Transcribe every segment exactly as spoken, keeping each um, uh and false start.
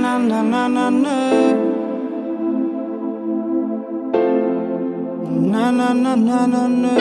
na na na na na na na na na na na.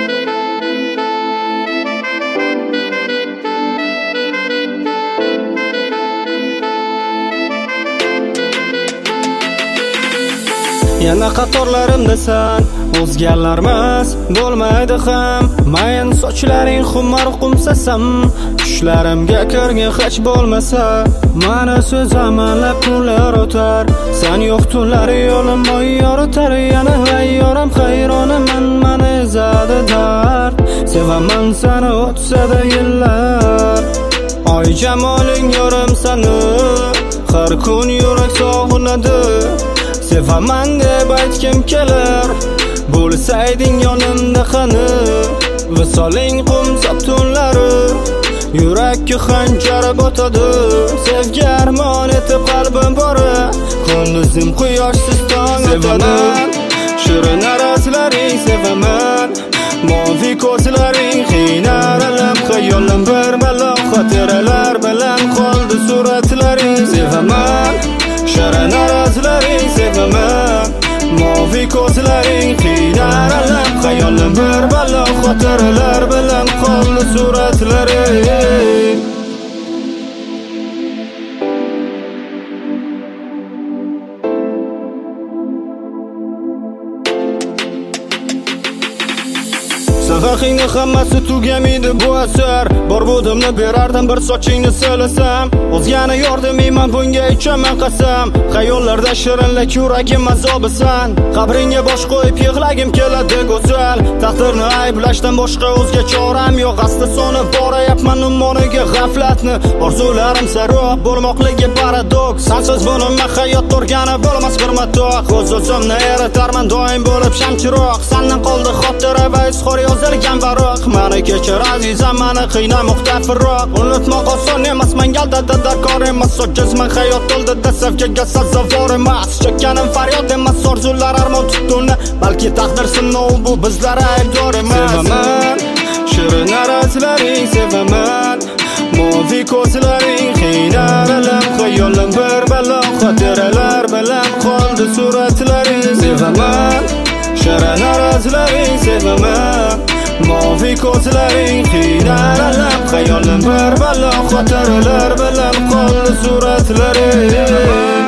Yana qatorlarimdasan, o'zgarlarmas bo'lmaydi ham. Mayin sochlaring xumar qumsasam, tushlarimga kirgin hech bo'lmasa. Mana so'zamanlab kunlar o'tar, sen yo'q tunlari yo'lim moy yoritar. Yana hayyoram hayronaman, mani ezadi dard. Sevaman seni o'tsa-da yillar, oy jamoling yorim seni, har kun yurak sog'inadi. Sevaman deb aytgim kelar, bo'lsayding yonimda qani. Visoling qumsab tunlari, yurakka xanjar botadi. Sevgi armon etib qalbim bora, kunduzim quyoshsiz tong sevaman. Shirin arazlaring sevaman, moviy ko'zlaring qiynalib. Xayolim bir balo xotiralar bilan qoldi suratlaring sevaman. Shirin arazlaring sevaman, moviy ko'zlaring qiynalib. Xayolim bir balo xotiralar bilan qoldi suratlaring. Sahaqingni hammasi tugamaydi bu asar. Bor budimni berardim bir sochingni silasam. O'zgani yordamiyman bunga ichaman qasam. Xayollarda shirinlik yuragim azobisan. Qabringga bosh qo'yib yig'lagim keladi go'zal. Taqdirni ayblashdan boshqa o'zga choram yo'q. Asta soni borayapman ummoniga g'aflatni. Orzularim saroq bo'lmoqligi paradoks. Sensiz bunimma hayot turgani bo'lmas bir matoq. O'z-o'zimni eritarman doim bo'lib shamchiroq. Sendan qoldi xotira va izhor yozilgan varoq. Mani kechir azizam, mani qiynamoqda firroq. Unutmoq oson emas, mangalda dadakor emas. Ojizman hayot to'ldida sevgiga sazovor emas. Chekkanim faryod emas, orzular armon tutuni. Balki taqdir sinov bu bizlar aybdor emas. Sevaman, shirin arazlaring sevaman, moviy ko'zlaring qiynalib. Xayolim bir balo xotiralar bilan qoldi suratlaring sevaman. Shirin arazlaring sevaman, moviy ko'zlaring qiynalib. Xayolim bir balo xotiralar bilan qoldi suratlaring.